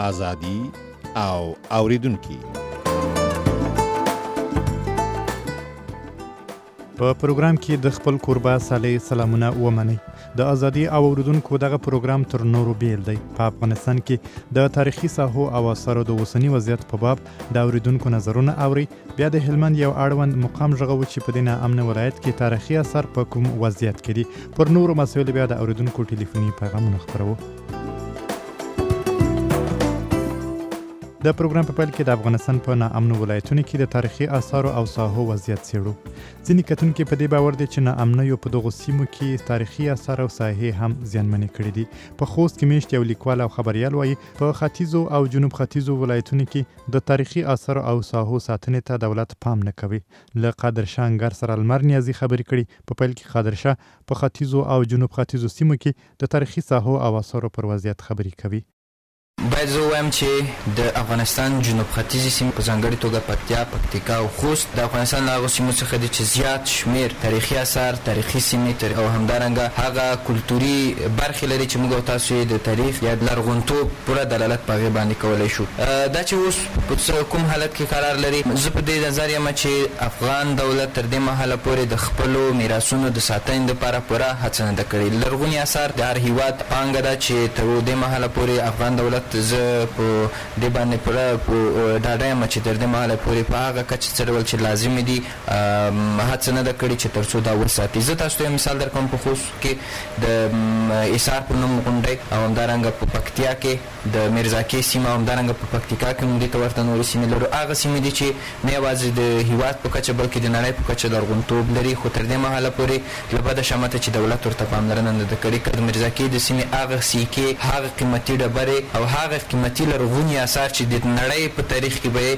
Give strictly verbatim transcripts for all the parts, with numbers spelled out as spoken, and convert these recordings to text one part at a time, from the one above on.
ازادي او اوریدونکو. په پروګرام کې د خپل کوربه صالح سلامونه ومنئ. د ازادي او اوریدونکو دغه پروګرام تر نورو بیل دی. په افغانستان کې د تاریخي ساحو او اثارو د اوسنی وضعیت په باب د اوریدونکو نظرونه اوري. بیا د هلمند یو اړوند مقام ژغو چې په دینه امن ولایت کې تاریخي اثار په کوم وضعیت کې دي. پر نورو مسایلو بیا د اوریدونکو ټلیفوني پیغامونه خپروو. د پروګرام په پیل کې د افغانستان په ناامنو ولایتونو کې د تاریخي آثارو او ساحو وضعیت څېړو. ځینې کتونکي په دې باور دي چې ناامنیو په دغو سیمو کې تاریخي آثار او ساحې هم زیانمنې کړي دي. په خوست کې میشت یو لیکوال او خبریال وایي په ختیځو او جنوب ختیځو ولایتونو کې د تاریخي آثارو او ساحو ساتنې ته دولت پام نه کوي. له قادر شاه انګر سره لمر نیازي خبرې کړي. په پیل کې قادر شاه په ختیځو او جنوب ختیځو سیمو کې د تاریخي ساحو او آثارو پر وضعیت خبرې کوي. باید زه ووایم چې د افغانستان جنوب ختیځې سیمې په ځانګړې توګه پکتیا، پکتیکا او خوست د افغانستان له هغو سیمو څخه دي چې زیات شمېر تاریخي اثار، تاریخي سیمې او همدارنګه هغه کلتوري برخې لري چې موږ او تاسو یې د تاریخ یا د لرغونتوب پوره دلالت په هغې باندې کولی شو. دا چې اوس په کوم حالت کې قرار لري، زه په دې نظر یم چې افغان دولت تر دې مهاله پورې د خپلو میراثونو د ساتنې دپاره پوره هڅه نه ده کړې. لرغوني اثار د هر هېواد پانګه ده چې تر دې مهاله پورې افغان دولت زه په دې باندې پوره ډاډه یم چې تر دې مهاله پورې په هغه کچه څه ډول چې لازمې دي هڅه نه ده کړې چې تر څو دا وساتي. زه تاسو ته یو مثال درکوم. په خوست کې د ایثار په نوم غونډۍ او همدارنګه په پکتیا کې د میرزاکې سیمه او همدارنګه په پکتیکا کې موږ دې ته ورته نورې سیمې لرو. هغه سیمې دي چې نه یوازې د هېواد په کچه بلکې د نړۍ په کچه لرغونتوب لري، خو تر دې مهاله پورې له بده شمته چې دولت ورته پاملرنه نه ده کړې. که د میرزاکې د سیمې هغه سیکې، هغه قیمتي ډبرې او هغه قیمتي لرغوني اثار چې د نړۍ په تاریخ کې به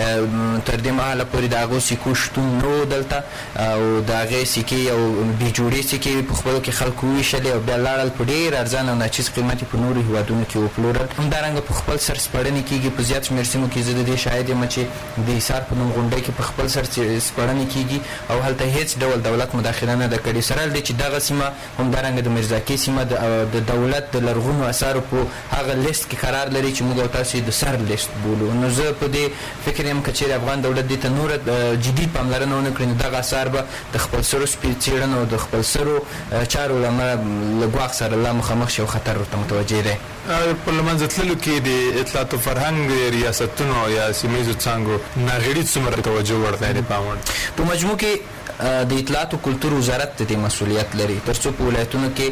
تر دې مهاله پورې د هغو سیکو شتون نه و دلته، او د هغې سیکې یو بې جوړې سیکې په خپلو کې خلکو وویشلې او بیا لاړل په ډېر ارزان او ناچیز قیمت یې په نورو هېوادونو کې وپلورل. همدارنګه په خپل سر سپړنې کېږي. په زیات شمېر سیمو کې زه د دې شاهد یم چې د ایثار په نوم غونډۍ کې په خپل سر سپړنې کېږي او هلته هېڅ ډول دولت مداخله نه ده کړې. سره له دې چې دغه سیمه همدارنګه د میرزاکې سیمه د دولت د لرغونو اثارو په هغه لیست کې قرار لري چې موږ او تاسو د سر لیست بولو. نو زه په دې فکر یم که چېرې افغان دولت دې ته نوره جدي پاملرنه ونه کړي، نو دغه اثار به د خپلسرو څېړنو او د خپلسرو چارو له امله له ګواښ سره لا مخامخ شي او خطر ورته متوجه دی. په له منځه تللو کې د اطلاعات او فرهنګ ریاستونو یا سیمه ییزو څانګو ناغېړي څومره توجه وړ دی د پام وړ؟ په مجموع کې د اطلاعات او کلتور وزارت د دې مسؤلیت لري تر څو په ولایتونو کې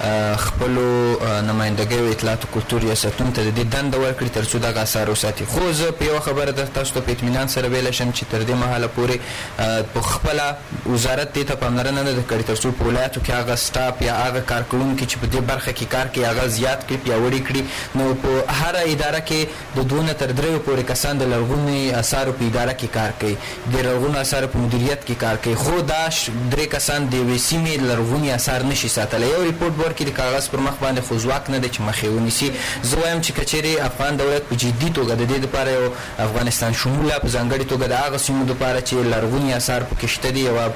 خپلو نمایندګیو اطلاعات او کلتور ریاستونو ته د دې دنده ورکړي تر څو دغه اثار وساتي. خو زه په یوه خبره در تاسو ته په اطمینان سره ویلی شم چې تر دې مهاله پورې په خپله وزارت دې ته پاملرنه نه ده کړې تر څو په ولایتو کې هغه سټاف یا هغه کارکوونکي چې په دې برخه کې کار کوي هغه زیات کړي، پیاوړي کړي. نو په هره اداره کې د دوه نه تر دریو پورې کسان د لرغوني اثارو په اداره کې کار کوي، د لرغونو اثارو په مدیریت کې کار کوي. خو دا درې کسان د یوې سیمې لرغوني اثار نشي ساتلی. یو ریپورټ به ورکړي د کاغذ پر مخ باندې، خو ځواک نه دی چې مخ یې ونیسي. زه وایم چې که چېرې افغان دولت په جدي توګه د دې دپاره یو افغانستان شموله په ځانګړې توګه د هغه سیمو دپاره چې لرغوني اثار پکې شته دي یوه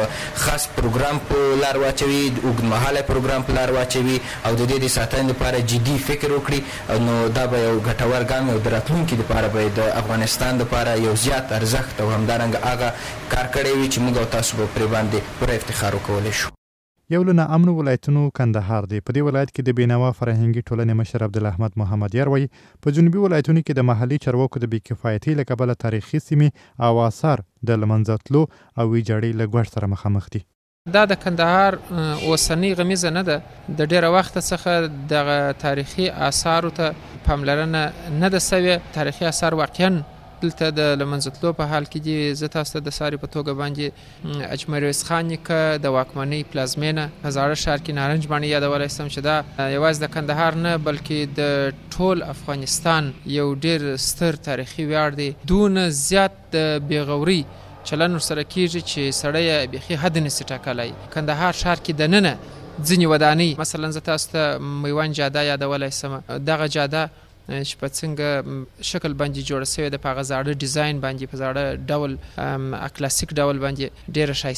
خاص پروګرام په لار واچوي، اوږدمهاله پروګرام په لار واچوي او د دې د ساتنې دپاره جدي فکر وکړي، نو دا به یو ګټور ګام او د راتلونکي دپاره به د افغانستان دپاره یو زیات ارزښت او همدارنګه هغه کار کړی وي چې موږ او تاسو به پرې باندې پوره افتخار وکولی شو. یو له ناامنو ولایتونو کندهار دی. په دې ولایت کې د بېنوا فرهنګي ټولنې مشر عبدالاحمد محمدیار وایي په جنوبي ولایتونو کې د محلي چارواکو د بېکفایتۍ له کبله تاریخي سیمې او آثار د له منځه تلو او ویجاړۍ له ګواښ سره مخامخ دي. دا د کندهار اوسنۍ غمیزه نه ده. د ډېره وخته څخه دغه تاریخي آثارو ته پاملرنه نه ده سوې. تاریخي آثار واقعاً دلته د له منځه تلو په حال کې دي. زه تاسو ته د ساري په توګه باندې اجمرویس خان نیکه د واکمنۍ پلازمینه په زاړه ښار کې نارنج باندې یادولی شم چې دا یوازې د کندهار نه بلکې د ټول افغانستان یو ډېر ستر تاریخي ویاړ دی. دونه زیات د بېغورۍ چلن ورسره کېږي چې سړی یې بیخي حد نسي ټاکلی. کندهار ښار کې دننه ځینې ودانۍ، مثلا زه تاسو ته میوند جاده یادولی شم. دغه جاده چې په څنګه شکل باندې جوړه شوې ده، په هغه زاړه ډیزاین باندې، په زاړه ډول کلاسیک ډول باندې ډېره ښایسته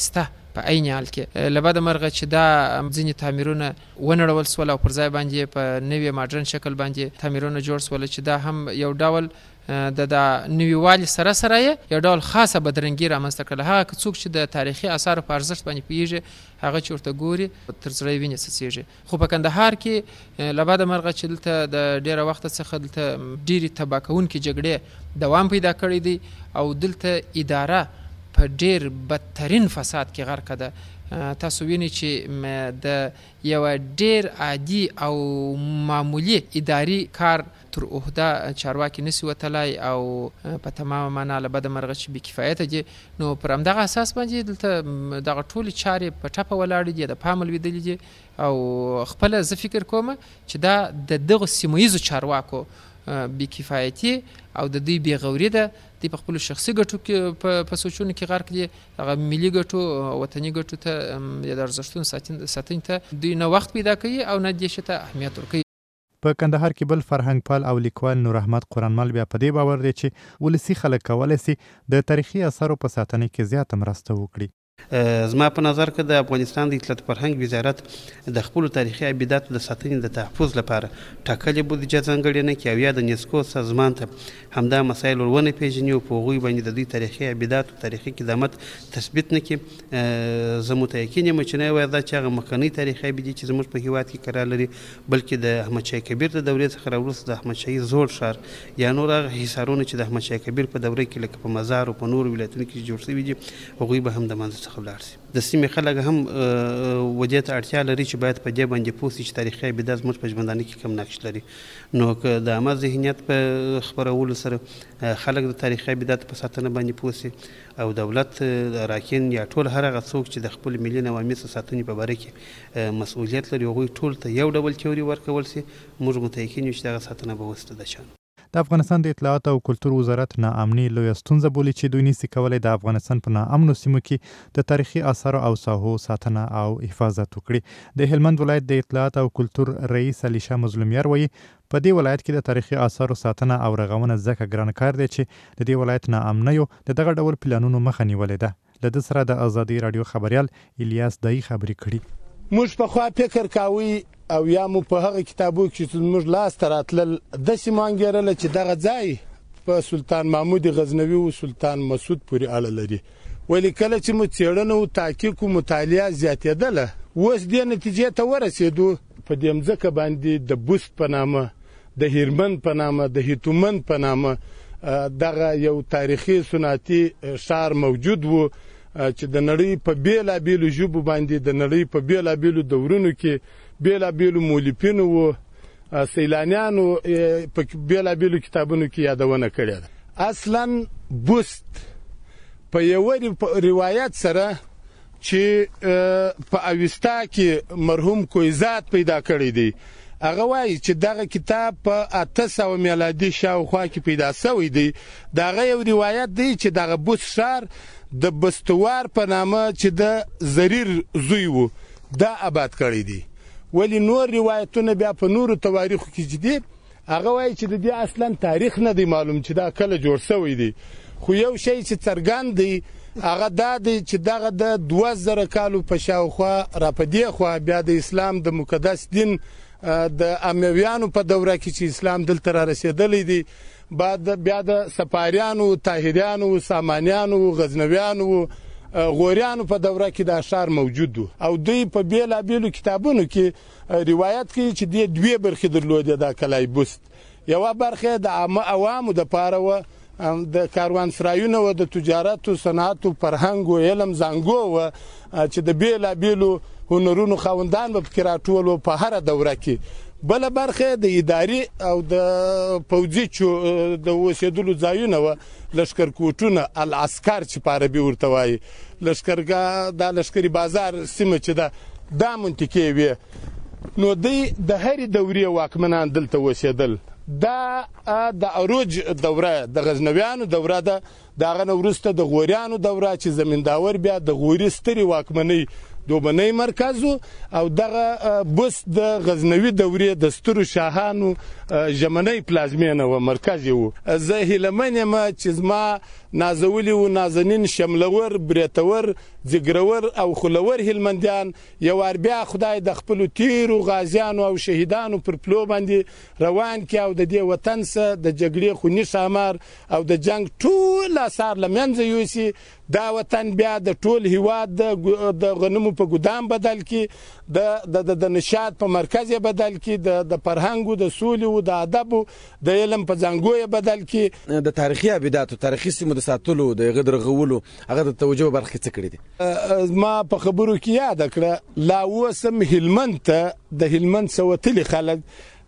په عین حال کې له بده مرغه چې دا ځینې تعمیرونه ونړول سول او پر ځای باندې په نوې ماډرن شکل باندې تعمیرونه جوړ سول چې دا هم یو ډول د د نویوالي سره سره یو ډول خاصه بدرنګي رامنځته کړله. هغه څوک چې د تاریخي آثارو په ارزښت باندې پوهېږي هغه چې ورته ګوري تر زړه یې وینې څڅېږي. خو په کندهار کې له بده مرغه چې دلته د ډېره وخته څخه دلته ډېرې تباه کوونکې جګړې دوام پیدا کړی دی او دلته اداره په ډېر بدترین فساد کې غرقه ده. تاسو وینئ چې د یوه ډېر عادي او معمولي اداري کار تر عهده چارواکي نسي وتلی او په تمامه معنا له بده مرغه چې بېکفایته دي. نو پر همدغه اساس باندې دلته دغه ټولې چارې په ټپه ولاړې دي، د پامه لوېدلې دي او خپله زه فکر کوم چې دا د دغو سیمه ییزو چارواکو بېکفایتي او د دوی بېغوري ده. دوی په خپلو شخصي ګټو کې په سوچونو کې غرق دي. هغه ملي ګټو وطني ګټو ته یا د ارزښتونو ساتنې ته دوی نه وخت پیدا کوي او نه دې شي ته اهمیت ورکوي. په کندهار کې بل فرهنګ پال او لیکوال نور احمد قرآنمل بیا په دې باور دی چې ولسي خلک کولی سي د تاریخي اثارو په ساتنه کې زیاته مرسته وکړي. زما په نظر کې د افغانستان د اطلاعات فرهنګ وزارت د خپلو تاریخي ابداتو د ساتنې د تحفظ لپاره ټاکلې بودیجه ځانګړې نه کړي او یا د نیسکو سازمان ته همدا مسایل ور ونه پېژني او په هغوی باندې د دوی تاریخي ابداتو تاریخي قدامت تثبیت نه کړي. زه متیقن یم چې نه یوازې دا چې هغه مخکنۍ تاریخي ابدې چې زموږ په هېواد کې قرار لري بلکې د احمدشاه کبیر د دورې څخه راوروسته د احمدشاهي زوړ ښار یا نور هغه حصارونه چې د احمدشاه کبیر په دوره کې لکه په مزار او په نورو ولایتونو کې جوړ شوي دي هغوی به هم د منځه څخه ولاړ شي. د سیمې خلک هم ودې ته اړتیا لري چې باید په دې باندې پوه شي چې تاریخي ابدات زموږ په ژوندانه کې کوم نقش لري. نو که د عامه ذهنیت په خپرولو سره خلک د تاریخي ابداتو په ساتنه باندې پوه شي او دولت راکین یا ټول هر هغه څوک چې د خپل ملي نواميسو ساتنې په باره کې مسؤلیت لري هغوی ټول ته یو ډول تیوري ورکول شي. موږ متیقن یو چې دغه ساتنه به وسته ده. شان د افغانستان د اطلاعات او کلتور وزارت ناامني لویه ستونزه بولي چې دوی نشي کولی د افغانستان په ناامنو سیمو کې د تاریخي آثارو او ساحو ساتنه او حفاظت وکړي. د هلمند ولایت د اطلاعات او کلتور رئیس علیشه مظلومیار وایي په دې ولایت کې د تاریخي آثارو ساتنه او رغونه ځکه ګران کار دی چې د دې ولایت ناامنیو د دغه ډول پلانونو مخه نیولې ده. له ده سره د ازادي راډیو خبریال الیاس دای خبرې کړي. موږ په خوا فکر کوي او یا مو په هغه کتابو کې چې موږ لاس ته راتلل داسې مانګېرله چې دغه ځای په سلطان محمود غزنوي او سلطان مسعود پورې اړه لري. ولې کله چې مو څېړنه او تحقیق او مطالعه زیاتېدله اوس دې نتیجې ته ورسېدو په دې مځکه باندې د بوست په نامه د هیرمند په نامه د هیتومند په نامه دغه یو تاریخي صنعتي ښار موجود و چې د نړۍ په بیلابیلو ژبو باندې د نړۍ په بیلابیلو دورونو کې بیلابیلو مؤلفینو و سیلانیانو په بیلابیلو کتابونو کې یادونه کړې ده. اصلا بوست په یو روایت سره چې په اوستا کې مرحوم کویزات پیدا کړی دی هغه وایي چې دغه کتاب په اته سوه میلادي شاوخوا کې پیدا شوی دی. دغه یو روایت دی چې دغه بوست ښار د بستوار په نامه چې د زریر زوی و دا آباد کړی دی. ولی نور روایتونه بیا په نورو تواریخو کې چې دي هغه وایي چې د دې اصلا تاریخ نه دی معلوم چې دا کله جوړ شوی دی. خو یو شی چې څرګند دی هغه دا دی چې دغه د دوه زره کالو په شاوخوا را په دې خوا بیا د اسلام د مقدس دین د امویانو په دوره کې چې اسلام دلته را رسېدلی دی بعد بیا د سپاریانو طاهریانو سامانیانو غزنویانو غوریانو په دوره کې دا ښار موجود و او دوی په بیلابیلو کتابونو کې روایت کوي چې دې دوې برخې درلودې دا کلای بوست. یوه برخه د عامه عوامو دپاره وه د کاروانسرایونه و د تجارتو صنعتو فرهنګ و علم زانګو و چې د بیلابیلو هنرونو خاوندان به پکې راټول په هره دوره کې. بله برخه د اداري او د پوځي د اوسېدلو ځایونه وه لښکرکوټونه العسکر چې په عربي ورته وایي لښکرګاه دا لښکري بازار سیمه چې ده دا منطقې وې. نو دوی د هرې دورې واکمنان دلته اوسېدل. دا د عروج دوره د غزنویانو دوره ده د هغه نه وروسته د غوریانو دوره چې زمینداور بیا د غوري سترې واکمنۍ دوبنی مرکز او دغه بوست د غزنوي دورې د سترو شاهانو ژمنۍ پلازمینه و مرکز و. زه هیله من یم چې زما نازولي و نازنین شملور بریتور ځګرور او خلور هلمندیان یو وار بیا خدای د خپلو تیرو غازیانو او شهیدانو پر پلو باندې روان کړي او د دې وطن څخه د جګړې خوني ښامار او د جنګ ټول اثار له منځه یوسي. دا وطن بیا د ټول هیواد د غنمو په ګدام بدل کړي، د د نشاط په مرکز یې بدل کړي، د فرهنګ د سولې او د ادب د علم په زانګو یې بدل کړي. د تاریخي ابداتو تاریخي سیمو د ساتلو د غدر غولو هغه د توجه برخه څه کړی دي؟ ما په خبرو کې یاد کړه لا اوسم هلمند ته د هلمند سوتلي خلک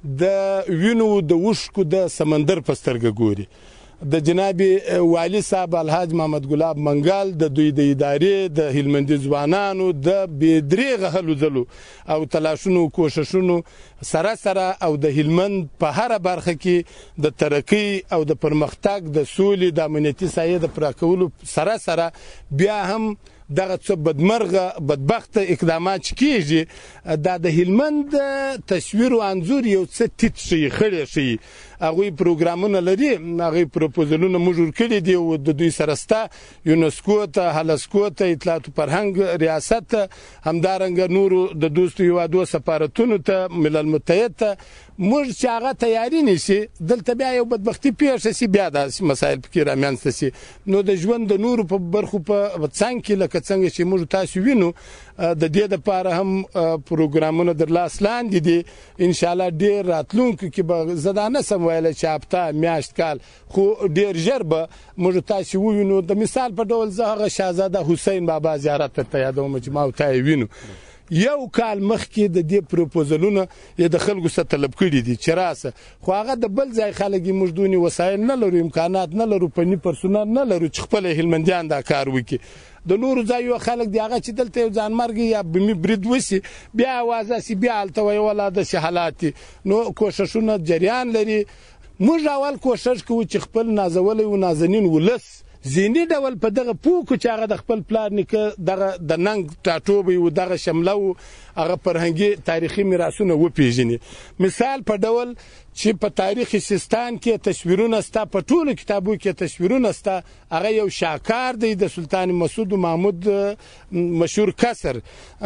د وینو د وشکو د سمندر په سترګه ګوري. د جناب والی صاحب الحاج محمد ګلاب منګال د دوی د ادارې د هلمندي ځوانانو د بېدریغه هلو ځلو او تلاشونو کوششونو سره سره او د هلمند په هره برخه کې د ترقۍ او د پرمختګ د سولې د امنیتي سایې د پراخولو سره سره بیا هم دغه څه بدمرغه بدبخته اقدامات کیږي دا د هلمند تصویر او انځور یو څه تیت شي خړې شي. هغوی پروګرامونه لري، هغوی پروپوزلونه موږ ورکړي دي او د دوی سره ستا یونسکو ته هلسکو ته اطلاعات فرهنګ ریاست ته همدارنګه نورو د دوستو هیوادو سفارتونو ته ملل متحد ته موږ چې هغه تیاری نیسي دلته بیا یو بدبختي پیښه شي بیا داسې مسایل پکې رامنځته شي. نو د ژوند د نورو په برخو په څنګ کې لکه څنګه چې موږ تاسو وینو د دې دپاره هم پروګرامونه در لاس لاندې دي. انشاءالله ډېر راتلونکو کې به زه دا نه سم ویلی چې هفته میاشت کال خو ډېر ژر به موږ تاسې ووینو. د مثال په ډول زه هغه شهزاده حسین بابا زیارت ته یادوم چې ما او تا یې وینو. یو کال مخکې د دې پروپوزلونه یې د خلکو څخه طلب کړي دي چې راسه، خو هغه د بل ځای خلک یې موږ دونې وسایل نه لرو، امکانات نه لرو، فني پرسونل نه لرو چې خپل هلمندیان دا کار وکړي. د نورو ځایو خلک دی هغه چې دلته یو ځانمرګ یا بمي برید وسي بیا اوازه سي بیا هلته وایي ولا داسې حالات دي. نو کوششونه جریان لري. موږ اول کوشش کوو چې خپل نازولی و نازنین ولس ذهني ډول په دغه پوه کړو چې هغه د خپل پلار نیکه دغه د ننګ ټاټوبی و دغه شمله و هغه فرهنګي تاریخي میراثونه وپېژني. مثال په ډول چې په تاریخ سیستان کې تصویرونه ستا، په ټولو کتابو کې تصویرونه ستا. هغه یو شاکار دی د سلطان مسعود محمود مشهور کسر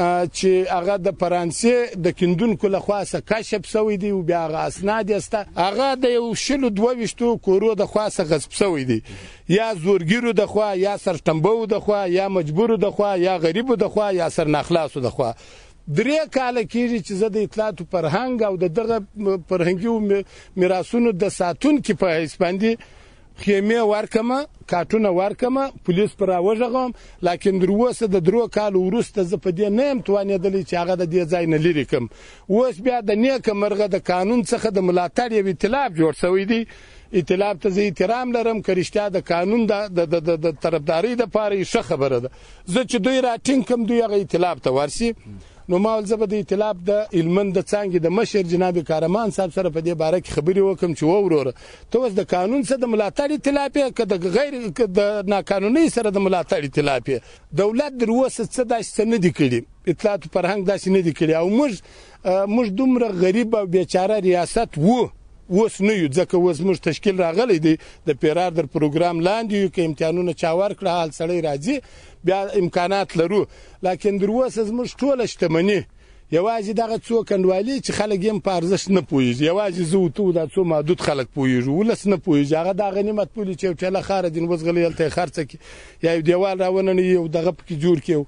چې هغه د فرانسې د کیندونکو لخوا څخه کشف شوی دی او بیا هغه اسناد یې ستا. هغه د یو شلو دوه ویشتو کورو د خوا څخه غصب شوی دی، یا زورګیرو د خوا، یا سرټمبو د خوا، یا مجبورو د خوا، یا غریبو د خوا، یا سرناخلاصو د خوا. درې کاله کېږي چې زه د اطلاعاتو فرهنګ او د دغه فرهنګي میراثونو د ساتونکي په حیث باندې خیمې ورکمه، کارټونه ورکمه، پولیس پر راوژغم، لکن در اوسه د درو کالو وروسته زه په دې نه یم توانېدلی چې هغه د دې ځای نه لرې کړم. اوس بیا د نیکه مرغه د قانون څخه د ملاتړ یو اطلاف جوړ شوی دی. اطلاف ته زه احترام لرم که رښتیا د قانون د طرفدارۍ دپاره یې ښه خبره ده. زه چې دوی راټینګ کړم دوی هغه اطلاف ته ورسي. نو ما ول زه به د اطلاف د هلمند د څانګې د مشر جناب کارمان صاحب سره په دې باره کې خبرې وکړم چې و وروره ته اوس د قانون سره د ملاتړ اطلاف یې که د غیر د ناقانونۍ سره د ملاتړ اطلاف یې. دولت در اوسه څه داسې څه نه دي کړي، اطلاعاتو فرهنګ داسې نه دي کړي. او موږ موږ دومره غریب او بیچاره ریاست وو، اوس نه یو، ځکه اوس موږ تشکیل راغلی دی د پیرار در پروګرام لاندې یو که امتحانونه چا ورکړه حال سړی راځي بیا امکانات لرو. لکن در اوسه زموږ ټوله شتمني یوازې دغه څو کنډوالي چې خلک یې په ارزښت نه پوهېږي، یوازې زه و ته دا څو محدود خلک پوهېږو، ولس نه پوهېږي. هغه د غنیمت پولې چې یو ټیله خاره دي نو اوس غلی هلته یې خرڅه کړي، یا یو دیوال راوننوي، یو دغه پکې جوړ کړي،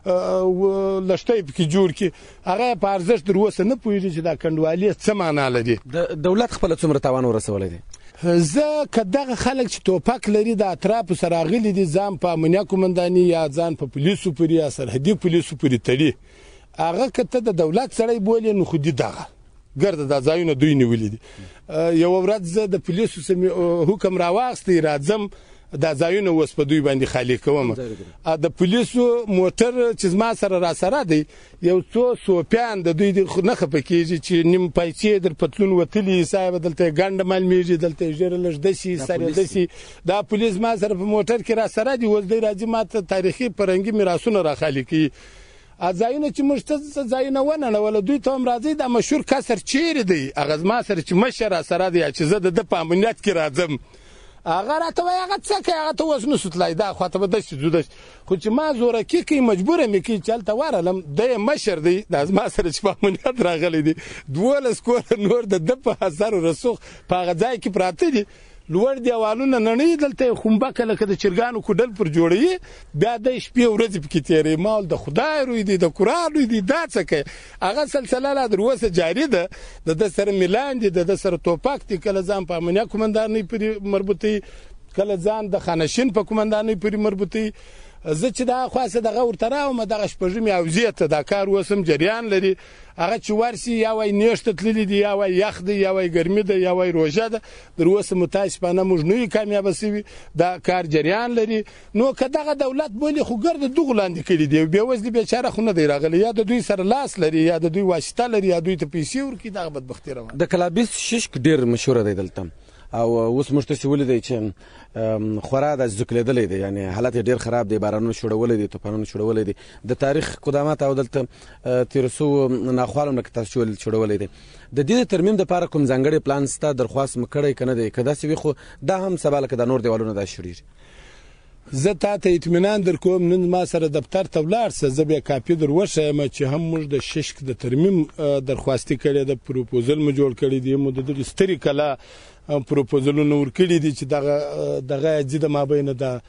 لښتۍ پکې جوړ کړي، هغه یې په ارزښت در اوسه نه پوهېږي چې دا کنډوالي څه معنا لري. دولت خپله څومره تاوان ورسولی دی؟ زه که دغه خلک چې توپک لري د اطرافو سره راغلي دي ځان په امنیه قومنداني یا ځان په پولیسو پورې یا سرحدي پولیسو پورې تړي، هغه که ته د دولت سړی بولې نو خو دي دغه ګرده دا ځایونه دوی نیولي دي. یوه ورځ زه د پولیسو حکم راواخستی راځم دا ځایونه اوس په دوی باندې خالي کوم. د پولیسو موټر چې زما سره را سره دی یو څو سوپیان د دوی نه خفه کېږي چې نیم پیسې در پتلون وتلي صاحب دلته یې ګنډه معلومېږي، دلته یې ژېره لږ دسي سر یې دسي. دا پولیس ما سره په موټر کې را سره دي، اوس دی راځي ما ته تاریخي فرهنګي میراثونه را خالي کوي. ځایونه چې موږ ته ځایونه ونړوله دوی ته هم راځئ دا مشهور کسر چیرې دی، هغه زما سره چې مشر را سره دی چې زه د ده په امنیت کې راځم هغه راته وایي هغه څه کوي هغه ته اوس نسو تلای دا خواته به داسې ځو داسې خو چې ما زورکي کوي مجبوره مې کوي چې هلته ورغلم دی یې مشر دی دا زما سره چې په امنیت راغلی دی دولس کوره نور د ده په اثر رسوخ په هغه ځای کې پراته دي لوړ دیوالونه نړۍ دلته یې خنبکه لکه د چرګانو کوډل پر جوړوي بیا دی شپې ورځې پکې تېروي ما ویل د خدای روی دی د قرآن روی دی دا څه کوي هغه سلسله لا تر اوسه جاري ده د ده سره میلان دي د ده سره توپک دي کله ځان په امنیه قومندانۍ پورې مربوطوي کله ځان د خانشین په قومندانۍ پورې مربوطوي زه چې دا خواسته دغه ورته راوم دغه شپږمې اوزې ته دا کار اوس هم جریان لري هغه چې ورسي یا وایي نیښته تللي دي یا وایي یخ دی یا وایي ګرمي ده یا وایي روژه ده تر اوسه متاسفانه موږ نه یو کامیابه سوي دا کار جریان لري نو که دغه دولت بولي خو ګرد دغو لاندې کړي دي بېوزلي بېچاره خو نه دی راغلی یا د دوی سره لاس لري یا د دوی واسطه لري یا دوی ته پیسې ورکړي دغه بدبختي روانه د کلابیس ششک ډېر مشهوره دی دلته او اوس موږ تاسې ولیدئ چې خورا د زوکلېدلی دی یعنې حالت یې ډېر خراب دی بارانونه شوړولی دي طوفانونه شوړولی دي د تاریخ قدامت او دلته تېرو سوو ناخوالو نه که تاسو شوړولی دی د دې د ترمیم دپاره کوم ځانګړی پلان سته درخواست مو کړی که نه دی که داسې وي خو دا هم سبا لکه دا نور دیوالونه داسې شوړېږي زه تا ته اطمینان در کوم نن ما سره دفتر ته ولاړ شه زه بیا کاپي در وښیم چې هم موږ د ششک د ترمیم درخواستي کړې ده پروپوزل مو جوړ کړی دی مو د دغې سترې کلا پروپوزلونه ورکړي دي چې دغه دغه ځي د مابینه د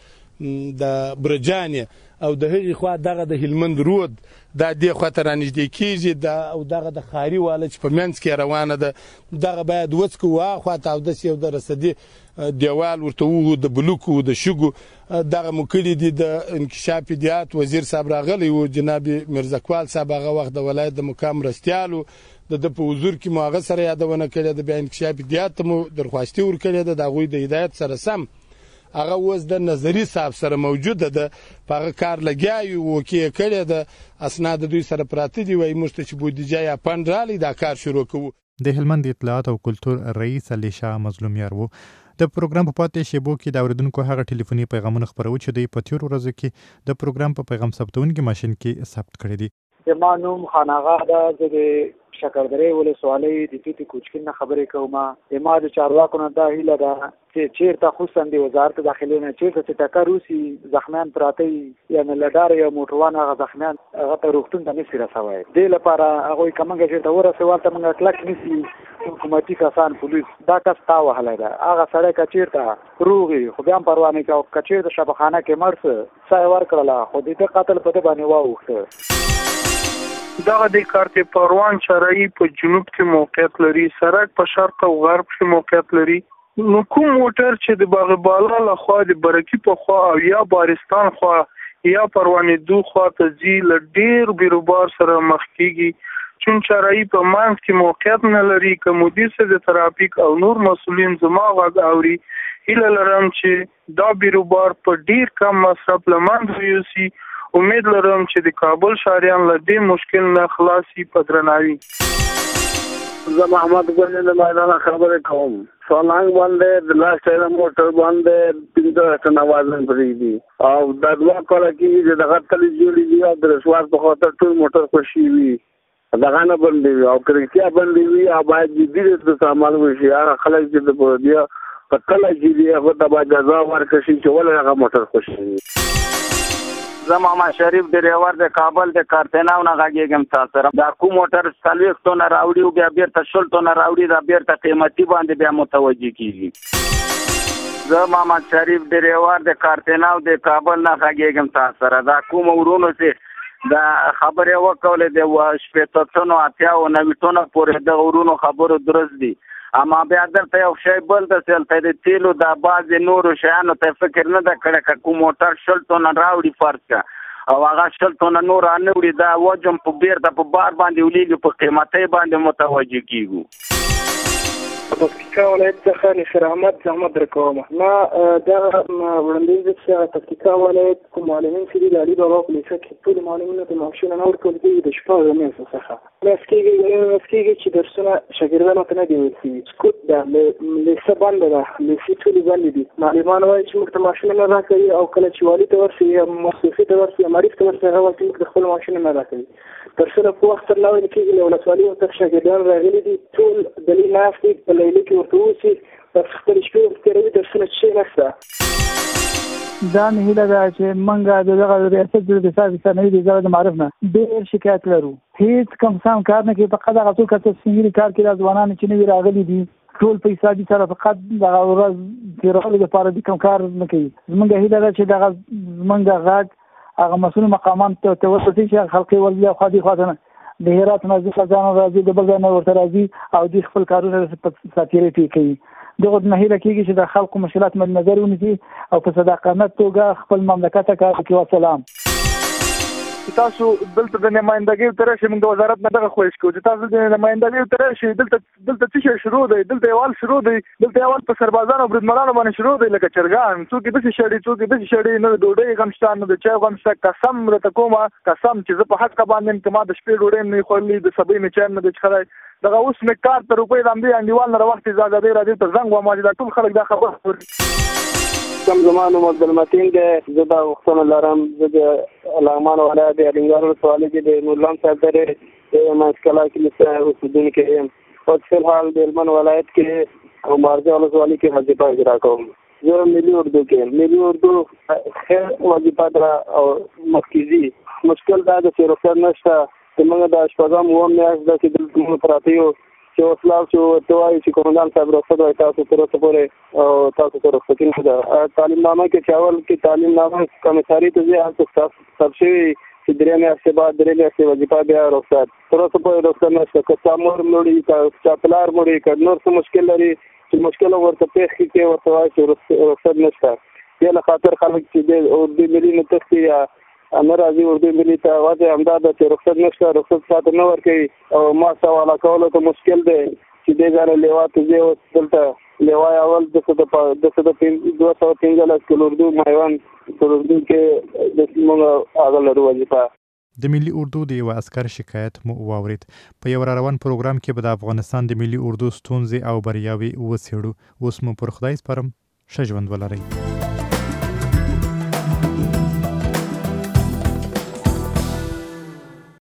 د برجانې او د هغې خوا دغه د هلمند رود دا دې خواته رانږدې کېږي او دغه د ښاري واله چې په منځ کې روانه ده دغه باید وڅکو واخواته او داسې یو د رسدي دیوال ورته وو د بلوکو د شګو دغه مو کړي دي د انکشاف دیات وزیر صاحب راغلی و جناب میرزکوال صاحب هغه وخت د ولایت د مقام مرستیالو د ده په حضور کې مو هغه سره یادونه کړې ده بیا انکشاف دیات ته مو درخواستي ورکړې ده د هغوی د هدایت سره سم هغه اوس د نظري صاحب سره موجوده ده په هغه کار لګیا یو وکې یې کړې ده اسناد د دوی سره پراته دي وایي موږ ته چې بودیجه یا فنډ رالی دا کار شروع کوو د هلمند اطلاعات او کلتور رئیس علی شاه مظلومیار و د پروګرام په پاتې شیبو کې د اوریدونکو هغه ټلیفوني پیغامونه خپروي چې دوی په تیرو ورځو کې د پروګرام په پیغام ثبتونکي ماشین کې ثبت کړي دي زما نوم خان آغا ده زه د شکردرې ولسوالۍ د پیټي کوچکین نه خبرې کوم زما د چارواکو نه دا هیله ده چې چېرته خصوصا د وزارت داخلې نه چېرته چې ټکر وسي زخمیان پراته وي یعنې له ډاره یو موټروان هغه زخمیان هغه ته روغتون ته نسي رسوی دې لپاره هغوی که موږ چېرته ورسوي هلته موږ کلک نیسي حکومتي کسان پولیس دا کس تا وهلی ده هغه سړی که چېرته روغ وي خو بیا هم پروا نه کوي که چېرته شبخانه کې مړ څه سا یې ورکړله خو د ده قتل په ده باندې واوښته دغه د کارت پروان چرایي په جنوب کې موقعیت لري سرک په شرق او غرب کې موقعیت لري نو کوم موټر چې د باغ بالا له خوا د برکي په خوا او یا بارستان خوا یا پروانې دو خوا ته ځي له ډېر بیروبار سره مخ کېږي چون چرایي په منځ کې موقعیت نه لري که مدیر صاحب د ترافیک او نور مسؤلین زما غږ اوري هیله لرم چې دا بیروبار په ډېر کم مصرف له منځه یوسي امید لرم چې د کابل ښاریان له دې مشکل نه خلاصي په درناوي زه محمد ګل د میدان خبرې کوم سولانګ باندې د لاس ټایر موټر باندې پنځه ټنه وزن پرېږدي او دا دوه کاله کېږي چې دغه تلې جوړې دي او د رسوات په خاطر ټول موټر خوشي وي دغه نه بندې وي او که رښتیا بندې وي او باید جدي ورته عمل وشي هغه خلک چې د بیا په کله چې دي هغه ته باید جزا ورکړل شي چې ولې هغه موټر خوشي وي زه محمد شریف ډریور د کابل د کارتناو نه غږیږم تاسو سره دا کوم موټر څلوېښت ټونه راوړي او بیا بیرته شل ټونه راوړي دا بیرته قیمتي باندې بیا متوجه کېږي زه محمد شریف ډریور د کارتناو د کابل نه غږیږم تاسو سره دا کوم ورونو چې دا خبرې وکولې د شپېته ټنو اتیاو نوي ټنو پورې د ورونو خبرو درست دي اما بیا دلته یو شی بل د هلته د تیلو د بعضې نورو شیانو ته فکر نه ده کړی که کوم موټر شل ټونه راوړي فرض کړه او هغه شل ټونه نور رانه وړي دا وجم په بیرته په بار باندې ولیږي په قیمتۍ باندې متوجه کېږو پکتیکا ولایت څخه نصیر احمد زحمت درکوم ما دغه وړاندیز دی چې پکتیکا ولایت کوم معلمین چې دي د علي بابا په لیسه کې ټولو معلمینو ته معاشونه نه ورکول کېږي د شپږ میاشتو څخه مسکیږي مسکیږي چې درسونه شاګردانو ته نه دی ویل شوي. سکوت ده، لیسه بنده ده، لیسې ټولې بندې دي. معلمان وایي چې موږ ته ماشین نه راکوي، او کله چې والي ته ورسي یا مؤسسې ته ورسي یا معرف ته ورسي هغه وایي چې موږ د خپل ماشین نه راکوي. درسونه په وخت سره نه ویل کېږي. له ولسوالۍ ورته شاګردان راغلي دي، ټول دلیل ناست دي، په لیلیه کې ورته اوسي، بس خپلې شپې ورته تېروي، درسونه شی نشته. دا مې هیله ده چې موږ د دغه ریاست د دفاع ثانوي د وزارت معرف نه ډېر شکایت لرو. هېڅ کم سم کار نه کوي. فقط هغه څوک چې سپین ږیري کار کوي، دا ځوانان چې نوي راغلي دي، ټول په حسابي سره فقط دغه ورځ تېرولو دپاره دي، کوم کار نه کوي. زموږ هیله ده چې دغه زموږ غږ هغه مسؤل مقامان ته ورسوي چې خلقي ولدي خوا دې خوا ته نه د هرات نه ځي، خزانه راځي، د بل ځای نه ورته راځي، او دوی خپل کارونه په ساتیرۍ پې کوي. دغه نه هیله کېږي چې د خلکو مشکلات مد نظر ونیسي او په صداقانه توګه خپل مملکت ته کار وکړي. وسلام. تاسو دلته د نمائندګۍ تر شي موږ د وزارت نه دغه خوښ کوو چې تاسو د نمائندګۍ تر شي دلته دلته څه شروع دی، دلته یوال شروع دی، دلته یوال په سربازانو او بریدمنانو باندې شروع دی لکه چرګان. څوک دې شړې څوک دې شړې، نه ډوډۍ غمشته، نه د چای غمشته. قسم درته کوم، قسم چې زه په حق باندې کما د شپې ډوډۍ نه خورلې، د سبې نه چای نه د چخړای دغه اوس مې کار تر روپۍ د امدی انډیوال نه وخت زیاده دی راځي ته زنګ وما چې دا ټول خلک دا خبر کم زمانو مدلمتین ده. زه دا وختونه لرم، زه د علمان ولایت د الینګار ولسوالۍ کې د نورلام صاحب درې د منځکلا کلیسا اوسېدونکی یم. او فی الحال د هلمند ولایت کې او مارجه ولسوالۍ کې وظیفه اجرا کوم. زه ملي اردو کې ملي اردو خیر وظیفه ده او مخکې ځي. مشکل دا ده چې رخصت نشته. زموږ د شپږم اووم میاشت ده چې دلته موږ پراته یو چې اوس لاړ شو ورته وایي چې قومندان صاحب رخصت وایي، تاسو تر اوسه پورې او تاسو ته رخصتي نه ده. تعلیمنامه کې چې اول کې تعلیمنامه کمیساري ته ځي، هلته ثبت شوي چې درې میاشتې بعد درې میاشتې وظیفه بیا رخصت. تر اوسه پورې رخصت نشته. که چا مور مړي، که چا پلار مړي، که نور څه مشکل لري چې مشکل ورته پېښ کړي، ورته وایي چې رخصت نشته. دې له خاطر خلک چې د اردو ملي نه تښتي یا نه راځي اردو ملي ته، وجه همدا ده چې رخصت نشته، رخصت چاته نه ورکوي او ما سواله کولو ته مشکل دی چې دې ځای لیوا ته ځي. اوس دلته لیوا اول د څه د دوه سوه پنځلس کیلو اردو میوند پر اردو کې د موږ هغه لرو وظیفه. د ملي اردو د یو عسکر شکایت مو واورید. په یو روان پروګرام کې به د افغانستان د ملي اردو ستونزې او بریاوې وڅېړو. اوس مو پر خدای سپارم، ښه ژوند ولرئ.